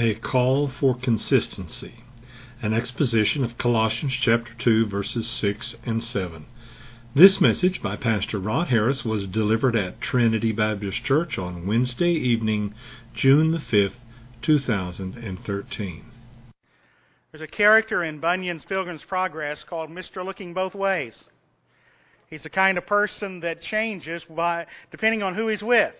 A call for consistency. An exposition of Colossians chapter 2, verses 6 and 7. This message by Pastor Rod Harris was delivered at Trinity Baptist Church on Wednesday evening, June the 5th, 2013. There's a character in Bunyan's Pilgrim's Progress called Mr. Looking Both Ways. He's the kind of person that changes depending on who he's with.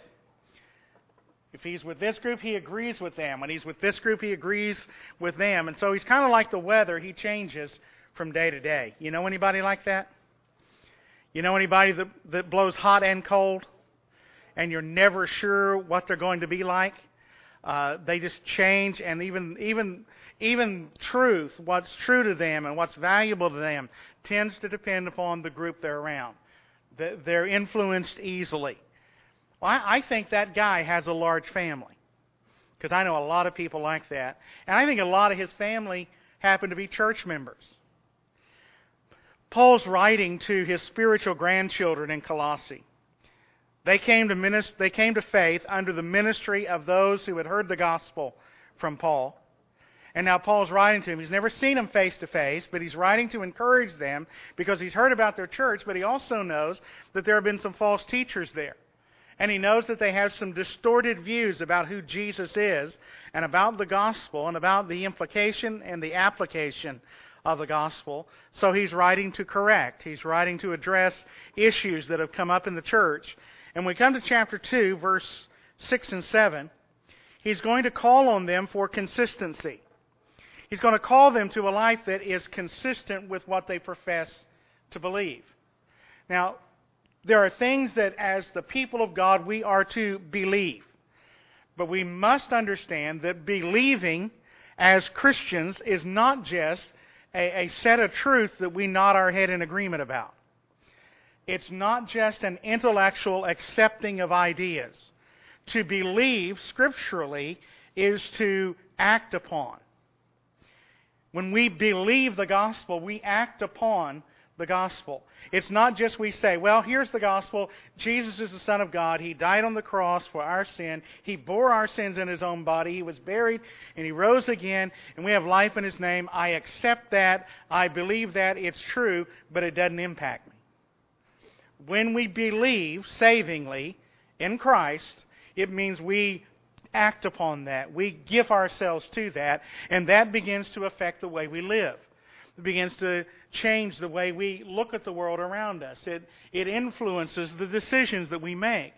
If he's with this group, he agrees with them. When he's with this group, he agrees with them. And so he's kind of like the weather. He changes from day to day. You know anybody like that? You know anybody that blows hot and cold? And you're never sure what they're going to be like? They just change, and even truth, what's true to them and what's valuable to them, tends to depend upon the group they're around. They're influenced easily. Well, I think that guy has a large family, because I know a lot of people like that. And I think a lot of his family happen to be church members. Paul's writing to his spiritual grandchildren in Colossae. They came to faith under the ministry of those who had heard the gospel from Paul. And now Paul's writing to them. He's never seen them face to face, but he's writing to encourage them because he's heard about their church, but he also knows that there have been some false teachers there. And he knows that they have some distorted views about who Jesus is and about the gospel and about the implication and the application of the gospel. So he's writing to correct. He's writing to address issues that have come up in the church. And when we come to chapter 2, verse 6 and 7, he's going to call on them for consistency. He's going to call them to a life that is consistent with what they profess to believe. Now, there are things that as the people of God we are to believe. But we must understand that believing as Christians is not just a set of truth that we nod our head in agreement about. It's not just an intellectual accepting of ideas. To believe scripturally is to act upon. When we believe the gospel, we act upon the gospel. It's not just we say, well, here's the gospel. Jesus is the Son of God. He died on the cross for our sin. He bore our sins in His own body. He was buried and He rose again, and we have life in His name. I accept that. I believe that. It's true, but it doesn't impact me. When we believe savingly in Christ, it means we act upon that. We give ourselves to that, and that begins to affect the way we live. It begins to change the way we look at the world around us. It influences the decisions that we make.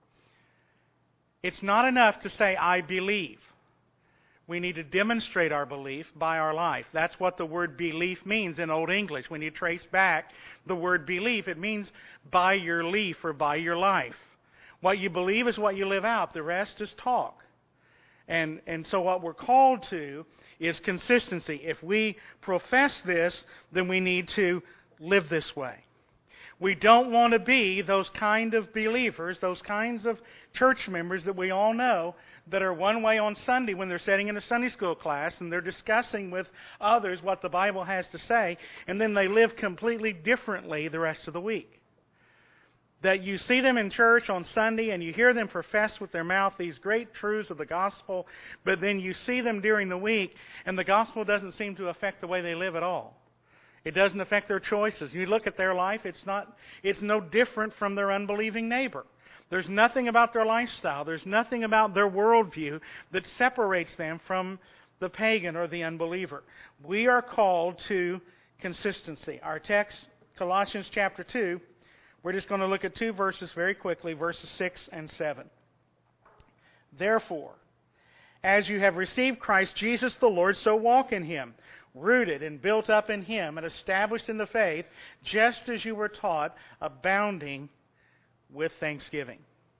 It's not enough to say, I believe. We need to demonstrate our belief by our life. That's what the word belief means in Old English. When you trace back the word belief, it means by your leaf or by your life. What you believe is what you live out. The rest is talk. And so what we're called to is consistency. If we profess this, then we need to live this way. We don't want to be those kind of believers, those kinds of church members that we all know that are one way on Sunday when they're sitting in a Sunday school class and they're discussing with others what the Bible has to say, and then they live completely differently the rest of the week. That you see them in church on Sunday and you hear them profess with their mouth these great truths of the gospel, but then you see them during the week and the gospel doesn't seem to affect the way they live at all. It doesn't affect their choices. You look at their life, it's no different from their unbelieving neighbor. There's nothing about their lifestyle, there's nothing about their worldview that separates them from the pagan or the unbeliever. We are called to consistency. Our text, Colossians chapter 2, we're just going to look at two verses very quickly, verses 6 and 7. Therefore, as you have received Christ Jesus the Lord, so walk in Him, rooted and built up in Him and established in the faith, just as you were taught, abounding with thanksgiving.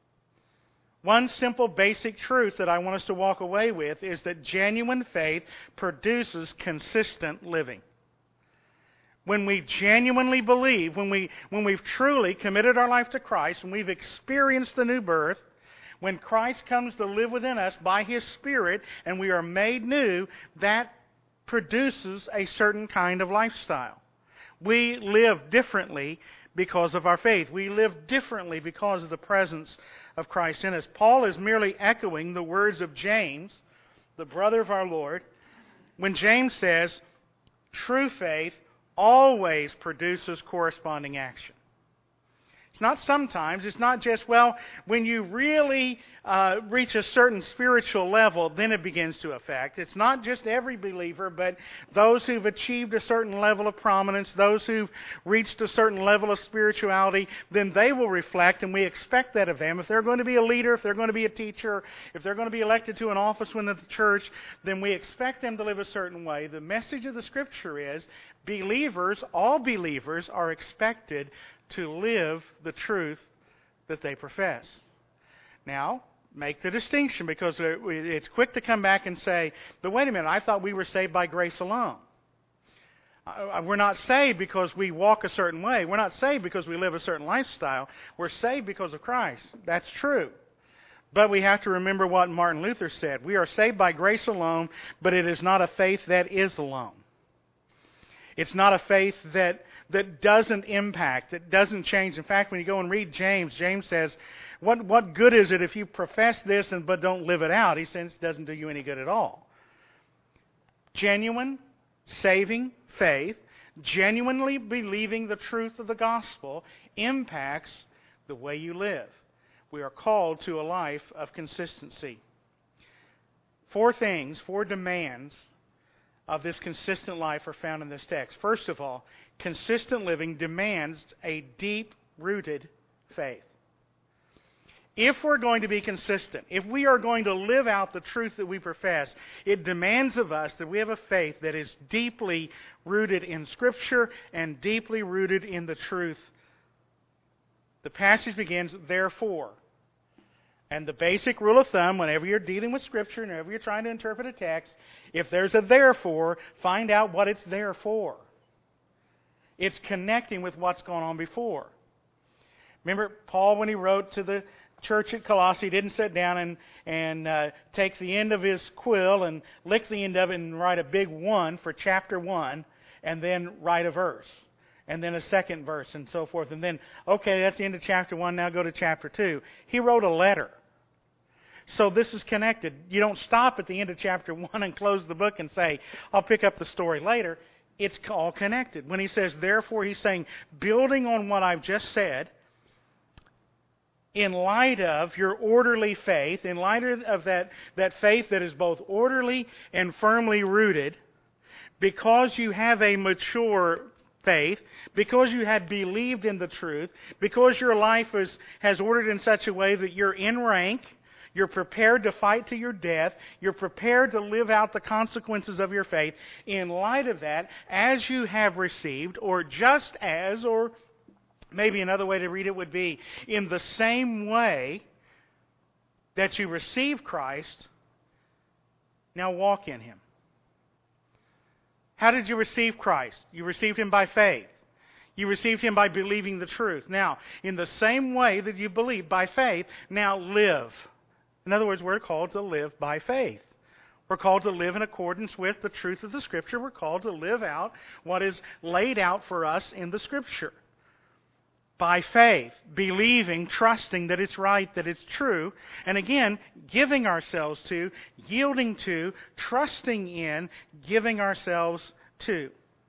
One simple basic truth that I want us to walk away with is that genuine faith produces consistent living. When we genuinely believe, when we've truly committed our life to Christ, when we've experienced the new birth, when Christ comes to live within us by His Spirit and we are made new, that produces a certain kind of lifestyle. We live differently because of our faith. We live differently because of the presence of Christ in us. Paul is merely echoing the words of James the brother of our Lord, when James says, true faith always produces corresponding action. It's not sometimes. It's not just, well, when you really reach a certain spiritual level, then it begins to affect. It's not just every believer, but those who've achieved a certain level of prominence, those who've reached a certain level of spirituality, then they will reflect, and we expect that of them. If they're going to be a leader, if they're going to be a teacher, if they're going to be elected to an office within the church, then we expect them to live a certain way. The message of the Scripture is, believers, all believers, are expected to live the truth that they profess. Now, make the distinction, because it's quick to come back and say, but wait a minute, I thought we were saved by grace alone. We're not saved because we walk a certain way. We're not saved because we live a certain lifestyle. We're saved because of Christ. That's true. But we have to remember what Martin Luther said. We are saved by grace alone, but it is not a faith that is alone. It's not a faith that doesn't impact, that doesn't change. In fact, when you go and read James, James says, what good is it if you profess this but don't live it out? He says it doesn't do you any good at all. Genuine, saving faith, genuinely believing the truth of the gospel, impacts the way you live. We are called to a life of consistency. 4 demands of this consistent life are found in this text. First of all, consistent living demands a deep-rooted faith. If we're going to be consistent, if we are going to live out the truth that we profess, it demands of us that we have a faith that is deeply rooted in Scripture and deeply rooted in the truth. The passage begins, therefore. And the basic rule of thumb, whenever you're dealing with Scripture, whenever you're trying to interpret a text, if there's a therefore, find out what it's there for. It's connecting with what's gone on before. Remember, Paul, when he wrote to the church at Colossae, didn't sit down and take the end of his quill and lick the end of it and write a big 1 for chapter 1 and then write a verse. And then a second verse and so forth. And then, okay, that's the end of chapter 1, now go to chapter 2. He wrote a letter. So this is connected. You don't stop at the end of chapter 1 and close the book and say, I'll pick up the story later. It's all connected. When he says, therefore, he's saying, building on what I've just said, in light of your orderly faith, in light of that faith that is both orderly and firmly rooted, because you have a mature faith, because you have believed in the truth, because your life has ordered in such a way that you're in rank, you're prepared to fight to your death, you're prepared to live out the consequences of your faith. In light of that, as you have received, or just as, or maybe another way to read it would be, in the same way that you receive Christ, now walk in Him. How did you receive Christ? You received Him by faith. You received Him by believing the truth. Now, in the same way that you believe by faith, now live. In other words, we're called to live by faith. We're called to live in accordance with the truth of the Scripture. We're called to live out what is laid out for us in the Scripture. By faith, believing, trusting that it's right, that it's true, and again, giving ourselves to, yielding to, trusting in, giving ourselves to.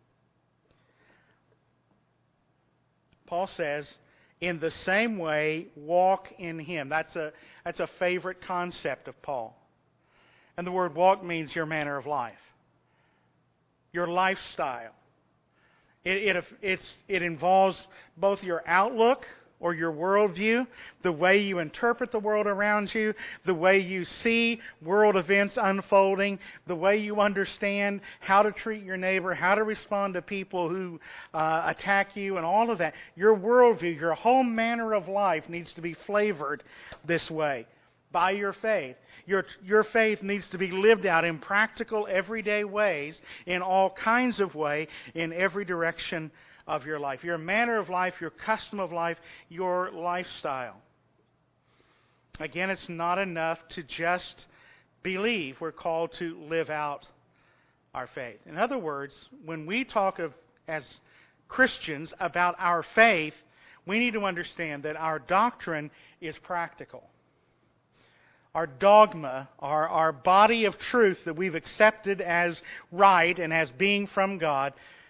Paul says, in the same way, walk in Him. That's a favorite concept of Paul. And the word walk means your manner of life, your lifestyle. It involves both your outlook or your worldview, the way you interpret the world around you, the way you see world events unfolding, the way you understand how to treat your neighbor, how to respond to people who attack you, and all of that. Your worldview, your whole manner of life needs to be flavored this way by your faith. Your faith needs to be lived out in practical, everyday ways, in all kinds of ways, in every direction of your life. Your manner of life, your custom of life, your lifestyle. Again, it's not enough to just believe. We're called to live out our faith. In other words, when we talk as Christians about our faith, we need to understand that our doctrine is practical. dogma, our body of truth that we've accepted as right and as being from God,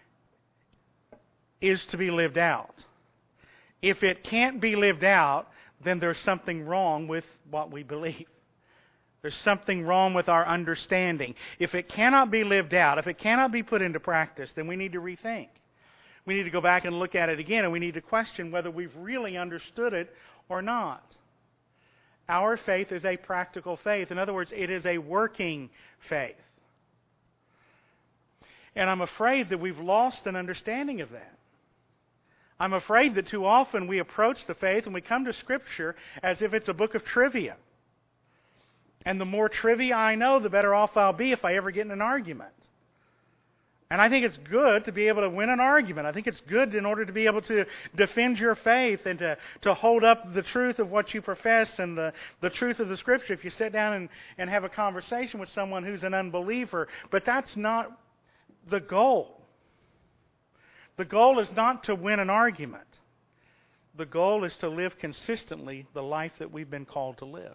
is to be lived out. If it can't be lived out, then there's something wrong with what we believe. There's something wrong with our understanding. If it cannot be lived out, if it cannot be put into practice, then we need to rethink. We need to go back and look at it again, and we need to question whether we've really understood it or not. Our faith is a practical faith. In other words, it is a working faith. And I'm afraid that we've lost an understanding of that. I'm afraid that too often we approach the faith and we come to Scripture as if it's a book of trivia. And the more trivia I know, the better off I'll be if I ever get in an argument. And I think it's good to be able to win an argument. I think it's good in order to be able to defend your faith and to hold up the truth of what you profess and the truth of the Scripture if you sit down and have a conversation with someone who's an unbeliever. But that's not the goal. The goal is not to win an argument. The goal is to live consistently the life that we've been called to live.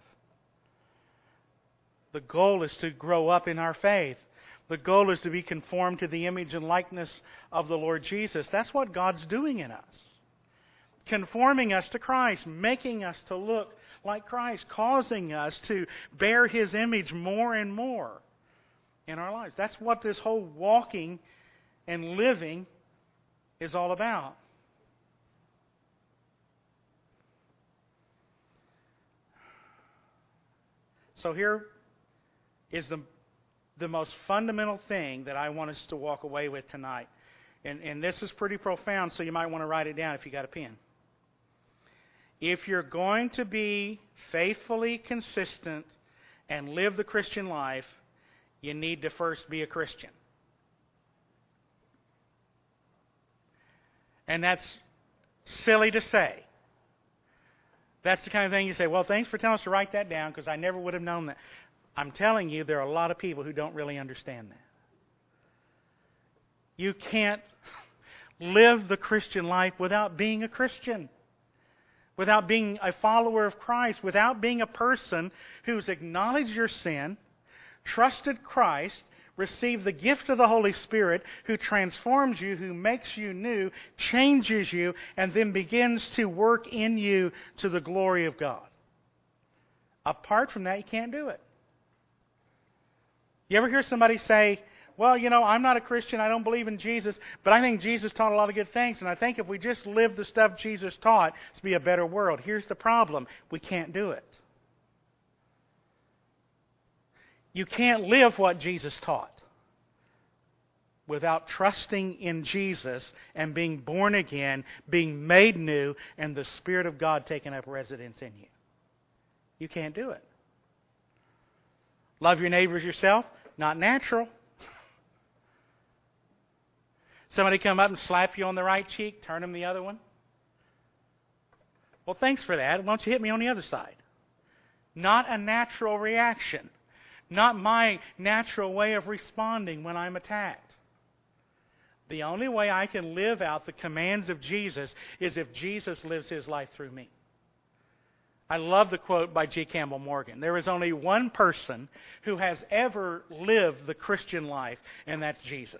The goal is to grow up in our faith. The goal is to be conformed to the image and likeness of the Lord Jesus. That's what God's doing in us. Conforming us to Christ, making us to look like Christ, causing us to bear His image more and more in our lives. That's what this whole walking and living is all about. So here is the most fundamental thing that I want us to walk away with tonight. And this is pretty profound, so you might want to write it down if you got a pen. If you're going to be faithfully consistent and live the Christian life, you need to first be a Christian. And that's silly to say. That's the kind of thing you say, well, thanks for telling us to write that down because I never would have known that. I'm telling you, there are a lot of people who don't really understand that. You can't live the Christian life without being a Christian, without being a follower of Christ, without being a person who's acknowledged your sin, trusted Christ, received the gift of the Holy Spirit, who transforms you, who makes you new, changes you, and then begins to work in you to the glory of God. Apart from that, you can't do it. You ever hear somebody say, well, I'm not a Christian, I don't believe in Jesus, but I think Jesus taught a lot of good things, and I think if we just live the stuff Jesus taught, it'd be a better world. Here's the problem. We can't do it. You can't live what Jesus taught without trusting in Jesus and being born again, being made new, and the Spirit of God taking up residence in you. You can't do it. Love your neighbor as yourself? Not natural. Somebody come up and slap you on the right cheek, turn them the other one. Well, thanks for that. Why don't you hit me on the other side? Not a natural reaction. Not my natural way of responding when I'm attacked. The only way I can live out the commands of Jesus is if Jesus lives His life through me. I love the quote by G. Campbell Morgan. There is only one person who has ever lived the Christian life, and that's Jesus.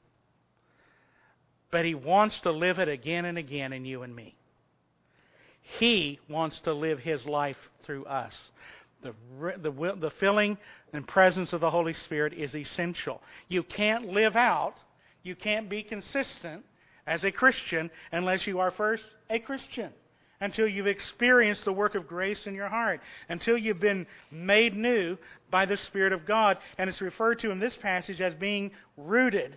But He wants to live it again and again in you and me. He wants to live His life through us. The filling and presence of the Holy Spirit is essential. You can't live out, you can't be consistent as a Christian unless you are first a Christian. Until you've experienced the work of grace in your heart. Until you've been made new by the Spirit of God. And it's referred to in this passage as being rooted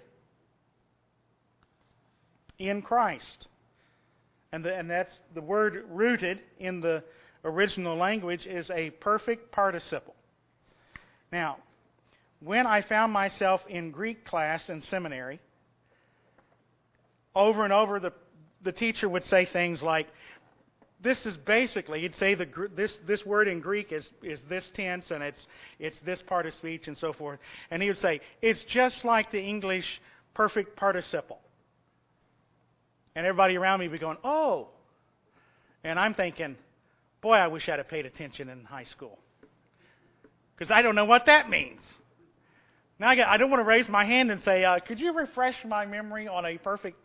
in Christ. And that's the word rooted in the original language is a perfect participle. Now, when I found myself in Greek class in seminary, over and over the teacher would say things like, this is basically, he'd say this word in Greek is this tense and it's this part of speech and so forth. And he would say, it's just like the English perfect participle. And everybody around me would be going, oh. And I'm thinking, boy, I wish I'd have paid attention in high school. Because I don't know what that means. Now I don't want to raise my hand and say, could you refresh my memory on a perfect...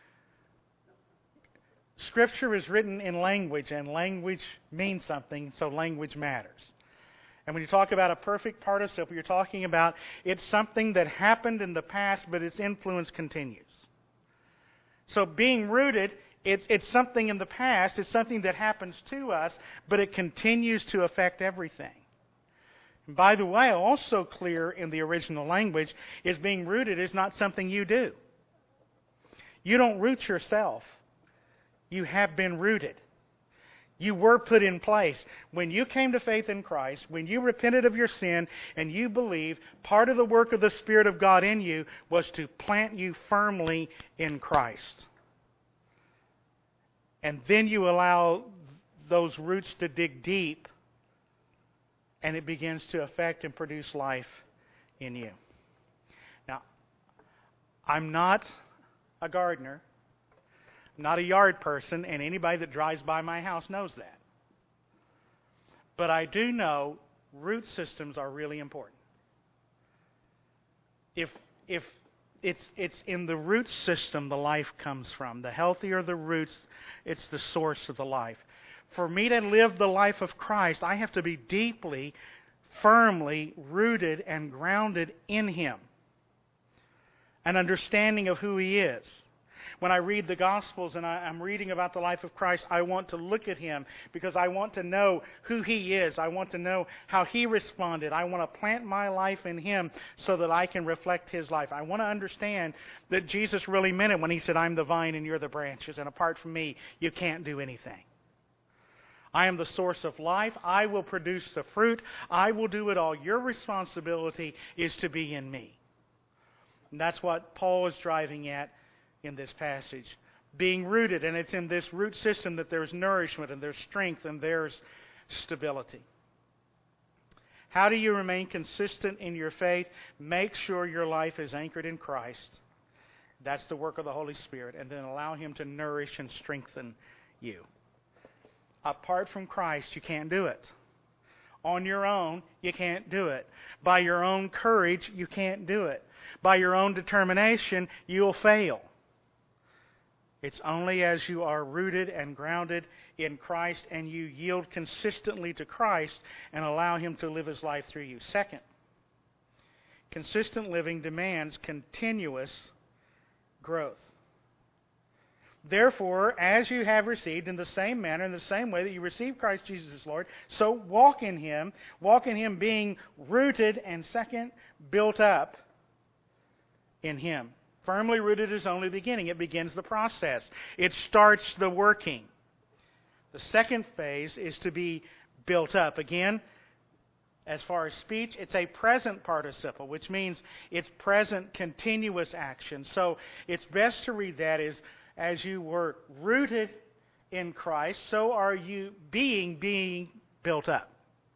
Scripture is written in language, and language means something, so language matters. And when you talk about a perfect participle, you're talking about it's something that happened in the past, but its influence continues. So being rooted, it's something in the past, it's something that happens to us, but it continues to affect everything. And by the way, also clear in the original language, is being rooted is not something you do. You don't root yourself. You have been rooted. You were put in place. When you came to faith in Christ, when you repented of your sin and you believed, part of the work of the Spirit of God in you was to plant you firmly in Christ. And then you allow those roots to dig deep, and it begins to affect and produce life in you. Now, I'm not a gardener. I'm not a yard person, and anybody that drives by my house knows that. But I do know root systems are really important. If it's in the root system the life comes from. The healthier the roots, it's the source of the life. For me to live the life of Christ, I have to be deeply, firmly rooted and grounded in Him. An understanding of who He is. When I read the Gospels and I'm reading about the life of Christ, I want to look at Him because I want to know who He is. I want to know how He responded. I want to plant my life in Him so that I can reflect His life. I want to understand that Jesus really meant it when He said, I'm the vine and you're the branches, and apart from me, you can't do anything. I am the source of life. I will produce the fruit. I will do it all. Your responsibility is to be in me. And that's what Paul is driving at in this passage. Being rooted, and it's in this root system that there's nourishment and there's strength and there's stability. How do you remain consistent in your faith? Make sure your life is anchored in Christ. That's the work of the Holy Spirit. And then allow Him to nourish and strengthen you. Apart from Christ, you can't do it. On your own, you can't do it. By your own courage, you can't do it. By your own determination, you'll fail. It's only as you are rooted and grounded in Christ and you yield consistently to Christ and allow Him to live His life through you. Second, consistent living demands continuous growth. Therefore, as you have received in the same manner, in the same way that you received Christ Jesus as Lord, so walk in Him being rooted, and second, built up in Him. Firmly rooted is only the beginning. It begins the process. It starts the working. The second phase is to be built up. Again, as far as speech, it's a present participle, which means it's present continuous action. So it's best to read that as you were rooted in Christ, so are you being built up.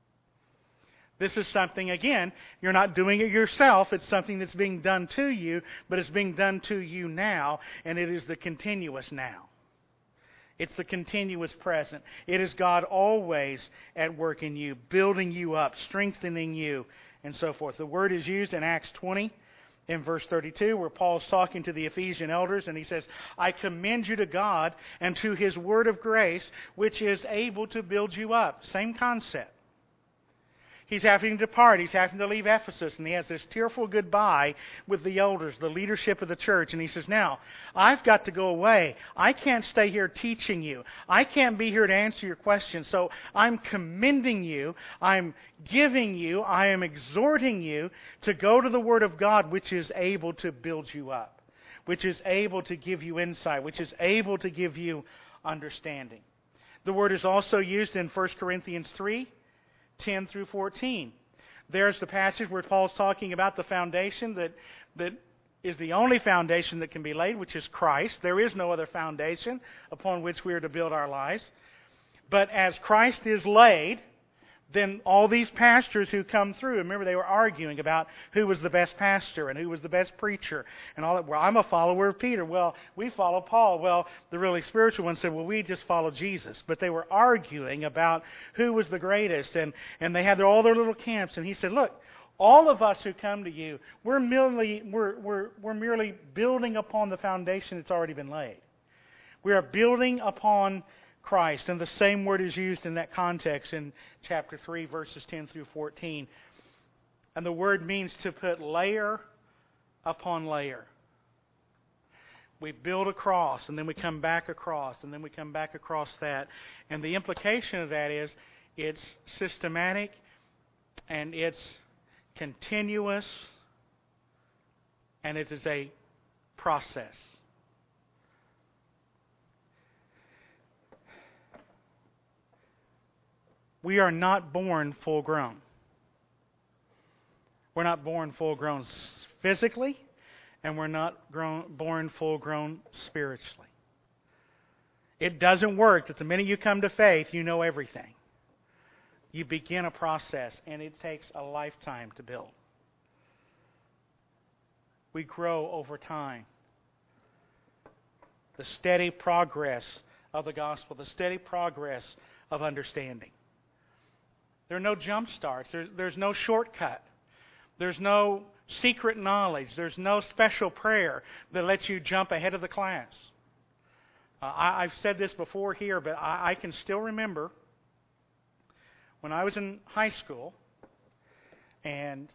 This is something, again, you're not doing it yourself. It's something that's being done to you, but it's being done to you now, and it is the continuous now. It's the continuous present. It is God always at work in you, building you up, strengthening you, and so forth. The word is used in Acts 20 in verse 32, where Paul's talking to the Ephesian elders, and he says, I commend you to God and to His word of grace, which is able to build you up. Same concept. He's having to depart. He's having to leave Ephesus. And he has this tearful goodbye with the elders, the leadership of the church. And he says, now, I've got to go away. I can't stay here teaching you. I can't be here to answer your questions. So I'm commending you. I'm giving you. I am exhorting you to go to the Word of God, which is able to build you up, which is able to give you insight, which is able to give you understanding. The word is also used in 1 Corinthians 3. 10 through 14. There's the passage where Paul's talking about the foundation that is the only foundation that can be laid, which is Christ. There is no other foundation upon which we are to build our lives. But as Christ is laid, then all these pastors who come through, remember they were arguing about who was the best pastor and who was the best preacher and all that. Well, I'm a follower of Peter. Well, we follow Paul. Well, the really spiritual ones said, well, we just follow Jesus. But they were arguing about who was the greatest, and they had all their little camps. And he said, look, all of us who come to you, we're merely building upon the foundation that's already been laid. We are building upon Christ, and the same word is used in that context in chapter 3, verses 10 through 14. And the word means to put layer upon layer. We build across, and then we come back across, and then we come back across that. And the implication of that is it's systematic, and it's continuous, and it is a process. We are not born full grown. We're not born full grown physically, and we're not born full grown spiritually. It doesn't work that the minute you come to faith, you know everything. You begin a process, and it takes a lifetime to build. We grow over time. The steady progress of the gospel, the steady progress of understanding. There are no jump starts. There's no shortcut. There's no secret knowledge. There's no special prayer that lets you jump ahead of the class. I've said this before here, but I can still remember when I was in high school and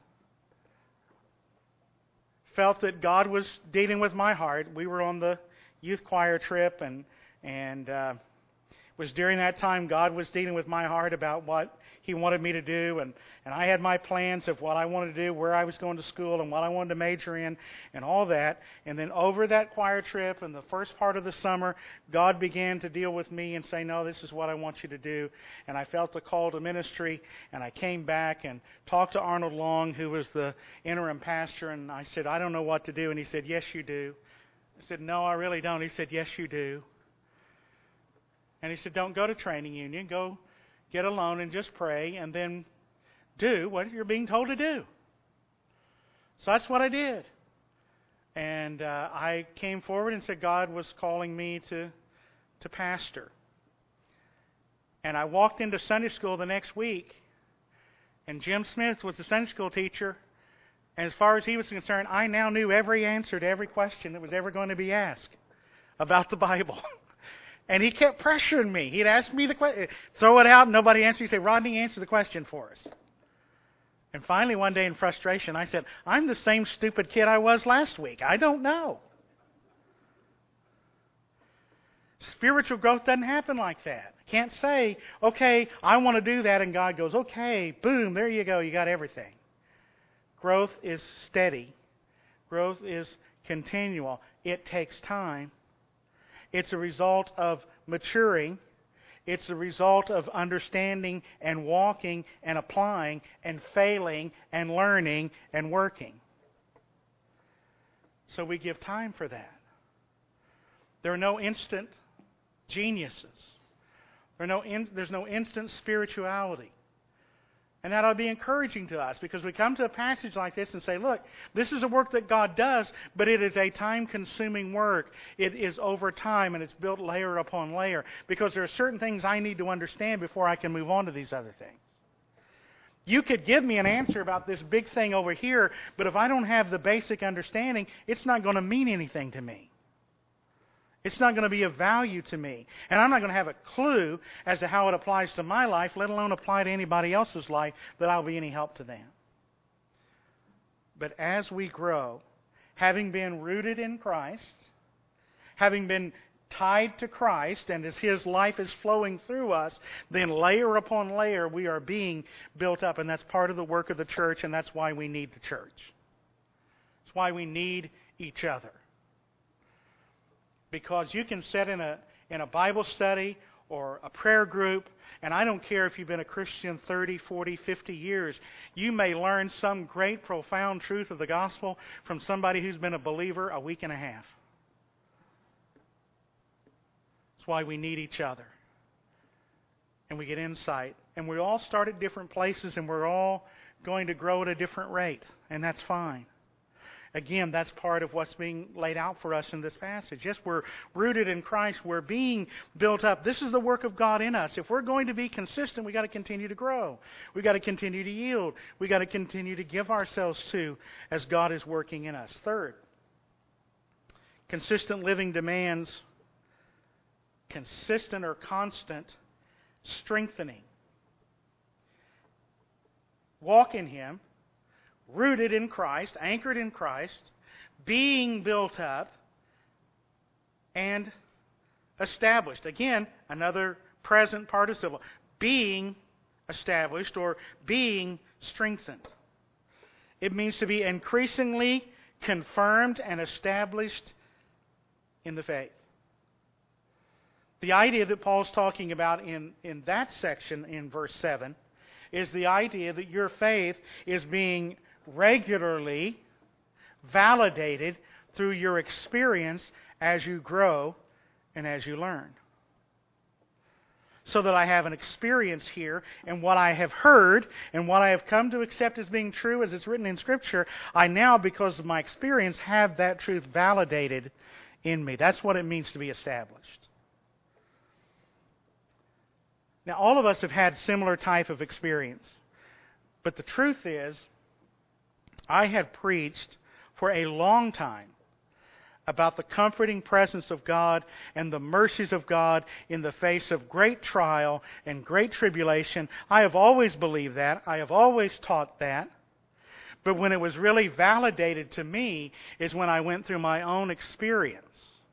felt that God was dealing with my heart. We were on the youth choir trip, and it was during that time God was dealing with my heart about what He wanted me to do, and I had my plans of what I wanted to do, where I was going to school, and what I wanted to major in, and all that. And then over that choir trip and the first part of the summer, God began to deal with me and say, no, this is what I want you to do. And I felt the call to ministry, and I came back and talked to Arnold Long, who was the interim pastor, and I said, I don't know what to do. And he said, yes, you do. I said, no, I really don't. He said, yes, you do. And he said, don't go to training union. Go get alone and just pray, and then do what you're being told to do. So that's what I did. And I came forward and said God was calling me to pastor. And I walked into Sunday school the next week, and Jim Smith was the Sunday school teacher. And as far as he was concerned, I now knew every answer to every question that was ever going to be asked about the Bible. And he kept pressuring me. He'd ask me the question, throw it out, and nobody answered. He'd say, Rodney, answer the question for us. And finally, one day in frustration, I said, I'm the same stupid kid I was last week. I don't know. Spiritual growth doesn't happen like that. I can't say, okay, I want to do that, and God goes, okay, boom, there you go, you got everything. Growth is steady. Growth is continual. It takes time. It's a result of maturing. It's a result of understanding and walking and applying and failing and learning and working. So we give time for that. There are no instant geniuses. There's no instant spirituality. And that ought to be encouraging to us, because we come to a passage like this and say, look, this is a work that God does, but it is a time-consuming work. It is over time, and it's built layer upon layer, because there are certain things I need to understand before I can move on to these other things. You could give me an answer about this big thing over here, but if I don't have the basic understanding, it's not going to mean anything to me. It's not going to be of value to me. And I'm not going to have a clue as to how it applies to my life, let alone apply to anybody else's life, that I'll be any help to them. But as we grow, having been rooted in Christ, having been tied to Christ, and as His life is flowing through us, then layer upon layer we are being built up. And that's part of the work of the church, and that's why we need the church. It's why we need each other. Because you can sit in a Bible study or a prayer group, and I don't care if you've been a Christian 30, 40, 50 years, you may learn some great, profound truth of the gospel from somebody who's been a believer a week and a half. That's why we need each other. and we get insight. And we all start at different places, and we're all going to grow at a different rate, and that's fine. Again, that's part of what's being laid out for us in this passage. Yes, we're rooted in Christ. We're being built up. This is the work of God in us. If we're going to be consistent, we've got to continue to grow. We've got to continue to yield. We've got to continue to give ourselves to as God is working in us. Third, consistent living demands consistent or constant strengthening. Walk in Him, rooted in Christ, anchored in Christ, being built up, and established. Again, another present participle. Being established or being strengthened. It means to be increasingly confirmed and established in the faith. The idea that Paul's talking about in that section in verse 7 is the idea that your faith is being regularly validated through your experience as you grow and as you learn. So that I have an experience here, and what I have heard and what I have come to accept as being true as it's written in Scripture, I now, because of my experience, have that truth validated in me. That's what it means to be established. Now, all of us have had similar type of experience. But the truth is, I have preached for a long time about the comforting presence of God and the mercies of God in the face of great trial and great tribulation. I have always believed that. I have always taught that. But when it was really validated to me is when I went through my own experience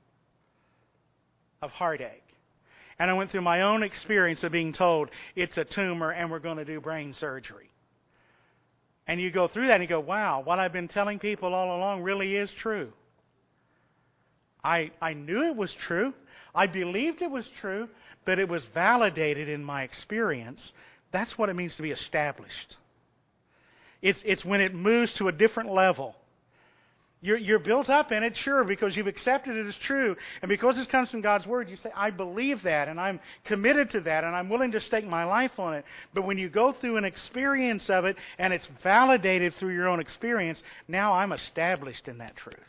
of heartache. And I went through my own experience of being told it's a tumor and we're going to do brain surgery. And you go through that and you go, wow, what I've been telling people all along really is true. I knew it was true. I believed it was true, but it was validated in my experience. That's what it means to be established. It's when it moves to a different level. You're built up in it, sure, because you've accepted it as true. And because it comes from God's Word, you say, I believe that, and I'm committed to that, and I'm willing to stake my life on it. But when you go through an experience of it, and it's validated through your own experience, now I'm established in that truth.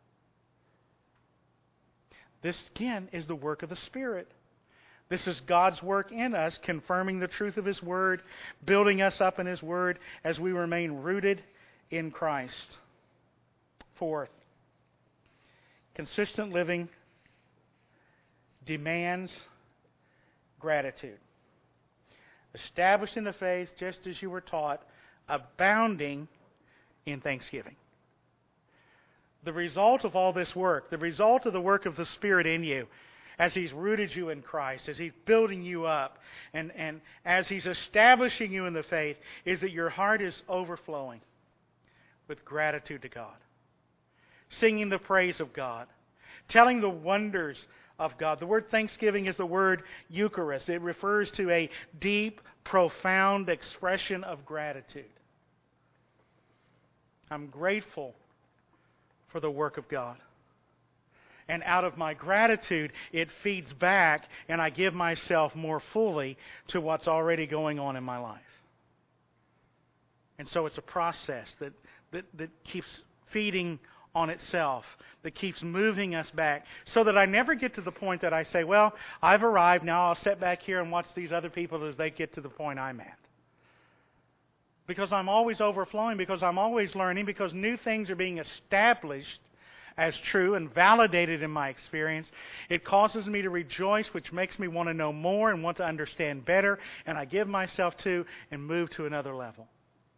This, again, is the work of the Spirit. This is God's work in us, confirming the truth of His Word, building us up in His Word as we remain rooted in Christ. Fourth, consistent living demands gratitude. Established in the faith, just as you were taught, abounding in thanksgiving. The result of all this work, the result of the work of the Spirit in you, as He's rooted you in Christ, as He's building you up, and as He's establishing you in the faith, is that your heart is overflowing with gratitude to God. Singing the praise of God. Telling the wonders of God. The word thanksgiving is the word Eucharist. It refers to a deep, profound expression of gratitude. I'm grateful for the work of God. And out of my gratitude, it feeds back, and I give myself more fully to what's already going on in my life. And so it's a process that keeps feeding on itself, that keeps moving us back, so that I never get to the point that I say, well, I've arrived, now I'll sit back here and watch these other people as they get to the point I'm at. Because I'm always overflowing, because I'm always learning, because new things are being established as true and validated in my experience. It causes me to rejoice, which makes me want to know more and want to understand better, and I give myself to and move to another level.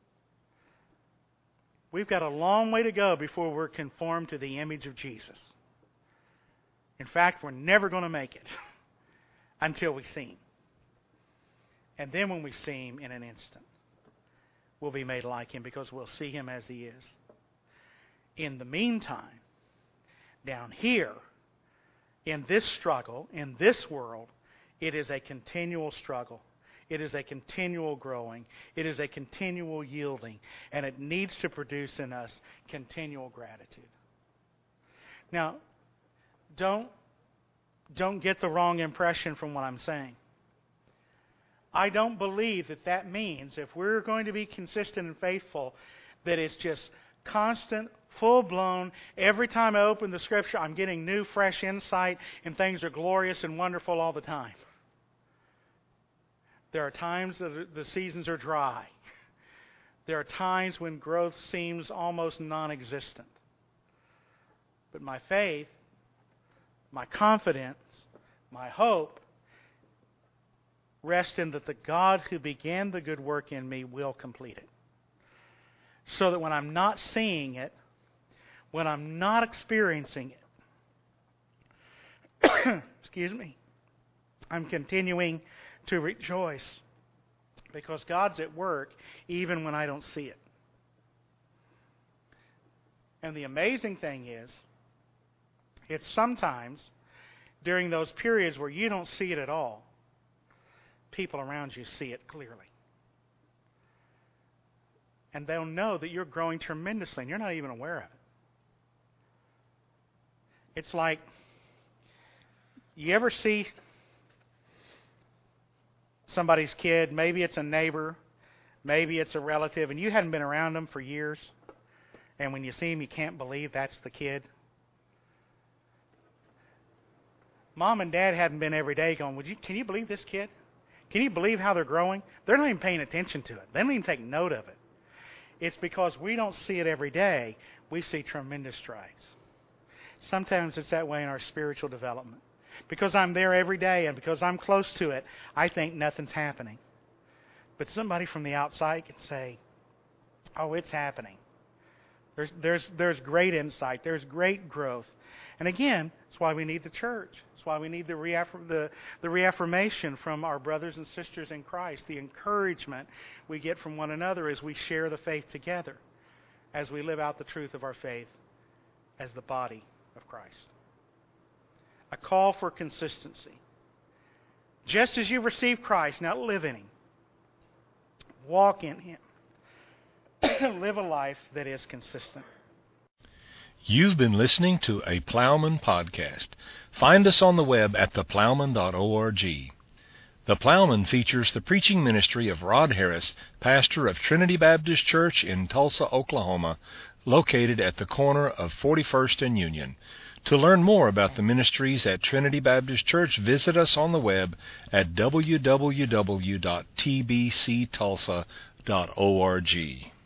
We've got a long way to go before we're conformed to the image of Jesus. In fact, we're never going to make it until we see Him. And then when we see Him in an instant, we'll be made like Him because we'll see Him as He is. In the meantime, down here, in this struggle, in this world, it is a continual struggle. It is a continual growing. It is a continual yielding. And it needs to produce in us continual gratitude. Now, don't get the wrong impression from what I'm saying. I don't believe that that means, if we're going to be consistent and faithful, that it's just constant, full-blown, every time I open the Scripture, I'm getting new, fresh insight, and things are glorious and wonderful all the time. There are times that the seasons are dry. There are times when growth seems almost non-existent. But my faith, my confidence, my hope rest in that the God who began the good work in me will complete it. So that when I'm not seeing it, when I'm not experiencing it, excuse me, I'm continuing to rejoice because God's at work even when I don't see it. And the amazing thing is, it's sometimes during those periods where you don't see it at all, people around you see it clearly. And they'll know that you're growing tremendously and you're not even aware of it. It's like, you ever see somebody's kid, maybe it's a neighbor, maybe it's a relative, and you hadn't been around them for years, and when you see them, you can't believe that's the kid? Mom and Dad hadn't been every day going, can you believe this kid? Can you believe how they're growing? They're not even paying attention to it. They don't even take note of it. It's because we don't see it every day. We see tremendous strides. Sometimes it's that way in our spiritual development. Because I'm there every day and because I'm close to it, I think nothing's happening. But somebody from the outside can say, oh, it's happening. There's great insight. There's great growth. And again, that's why we need the church. That's why we need the reaffirmation from our brothers and sisters in Christ, the encouragement we get from one another as we share the faith together, as we live out the truth of our faith as the body of Christ. A call for consistency. Just as you've received Christ, now live in Him. Walk in Him. Live a life that is consistent. You've been listening to a Plowman podcast. Find us on the web at theplowman.org. The Plowman features the preaching ministry of Rod Harris, pastor of Trinity Baptist Church in Tulsa, Oklahoma, located at the corner of 41st and Union. To learn more about the ministries at Trinity Baptist Church, visit us on the web at www.tbctulsa.org.